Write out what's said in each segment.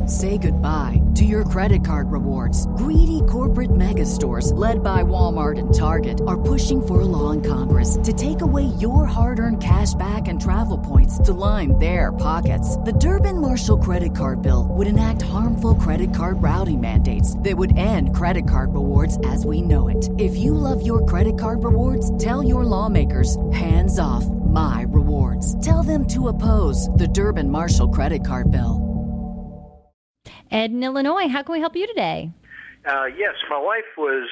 Say goodbye to your credit card rewards. Greedy corporate mega stores, led by Walmart and Target, are pushing for a law in Congress to take away your hard-earned cash back and travel points to line their pockets. The Durbin-Marshall credit card bill would enact harmful credit card routing mandates that would end credit card rewards as we know it. If you love your credit card rewards, tell your lawmakers, hands off my rewards. Tell them to oppose the Durbin-Marshall credit card bill. Ed in Illinois, how can we help you today? Yes, my wife was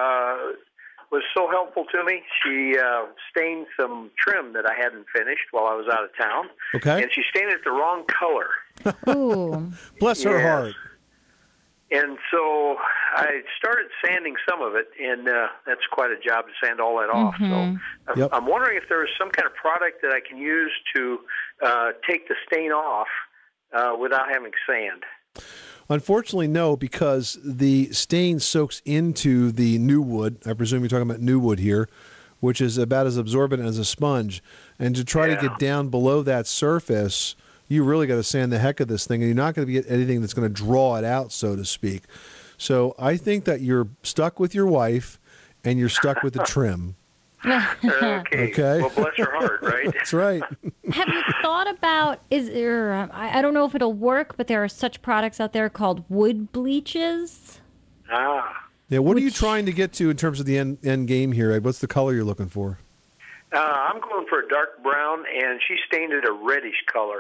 so helpful to me. She stained some trim that I hadn't finished while I was out of town. Okay. And she stained it the wrong color. Ooh. Bless her heart. And so I started sanding some of it, and that's quite a job to sand all that off. So I'm wondering if there is some kind of product that I can use to take the stain off without having sand. Unfortunately, no, because the stain soaks into the new wood. I presume you're talking about new wood here, which is about as absorbent as a sponge. And to try to get down below that surface, you really got to sand the heck of this thing, and you're not going to get anything that's going to draw it out, so to speak. So I think that you're stuck with your wife, and you're stuck with the trim. Okay. Well, bless her heart, right? That's right. Have you thought about, I don't know if it'll work, but there are such products out there called wood bleaches. Yeah, what are you trying to get to in terms of the end game here, Ed? What's the color you're looking for? I'm going for a dark brown, and she stained it a reddish color.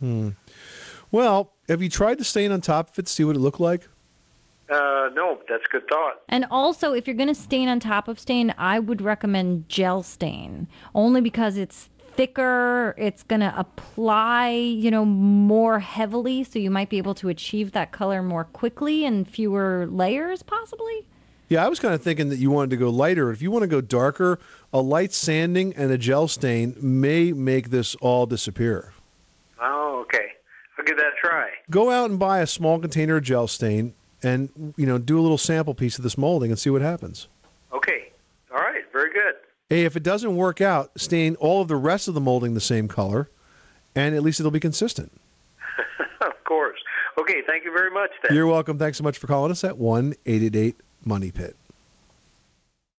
Well, have you tried to stain on top of it to see what it looked like? No, that's a good thought. And also, if you're going to stain on top of stain, I would recommend gel stain, only because it's thicker, it's going to apply, more heavily, so you might be able to achieve that color more quickly and fewer layers, possibly. Yeah, I was kind of thinking that you wanted to go lighter. If you want to go darker, a light sanding and a gel stain may make this all disappear. Oh, okay. I'll give that a try. Go out and buy a small container of gel stain and, do a little sample piece of this molding and see what happens. Okay. All right. Very good. Hey, if it doesn't work out, stain all of the rest of the molding the same color, and at least it'll be consistent. Of course. Okay. Thank you very much, then. You're welcome. Thanks so much for calling us at 1-888-MONEY-PIT.